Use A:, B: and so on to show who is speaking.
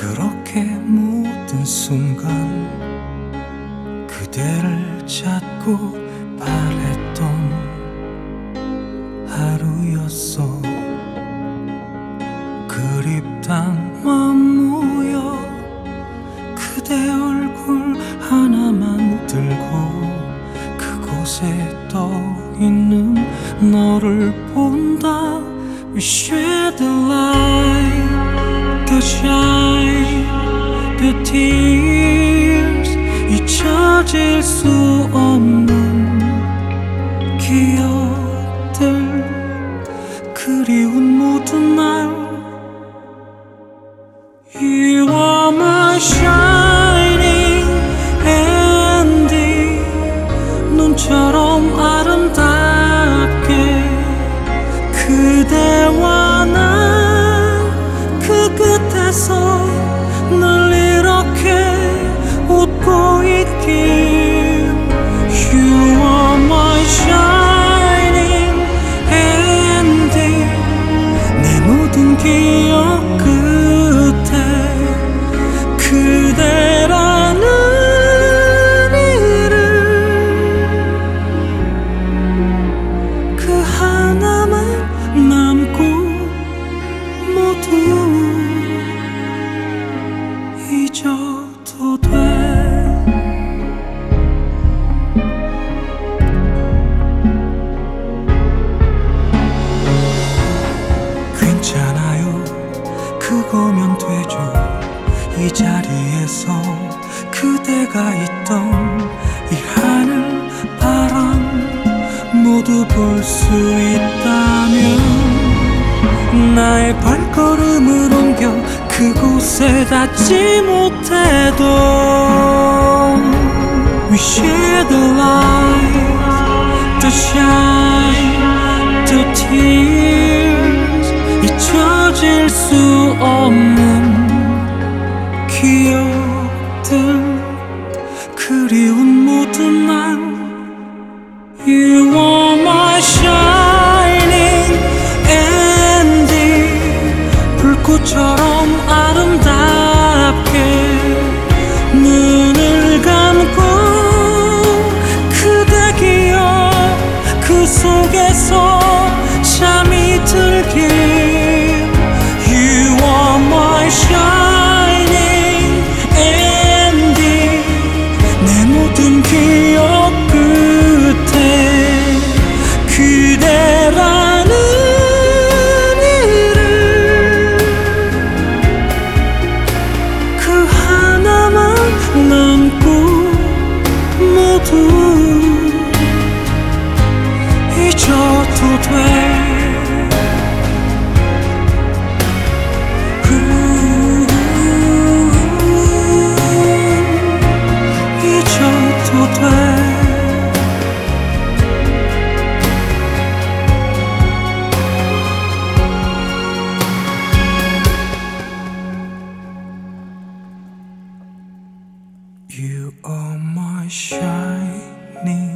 A: 그렇게 모든 순간 그대를 찾고 바랬던 하루였어. 그립단 맘 모여 그대 얼굴 하나만 들고 그곳에 떠있는 너를 본다. We share the light, the shine, the tears. 잊혀질 수 없는 기억들, 그리운 모든 날. You are my shining ending. 눈처럼 아름답게 그대와 나 그 끝에서 늘 이렇게 웃고 있길. You are my shining ending. 내 모든 기억 끝에 그대라는 이름, 그 하나만 남고 모두 잊어도 돼. 괜찮아요, 그거면 되죠. 이 자리에서 그대가 있던 이 하늘 바람 모두 볼 수 있다면 나의 발걸음을 옮겨 그곳에 닿지 못해도 We share the light, the shine, the tears. 잊혀질 수 없는 기억들, 그리운 모든 날. You are my shining ending. 불꽃처럼 아름답게 눈을 감고 그대 기억 그 속에서 잠이 들길. You are my shining ending. 내 모든 기억 끝에 그대라는 이름, 그 하나만 남고 모두 잊어도 돼. 잊어도 돼. You are my shining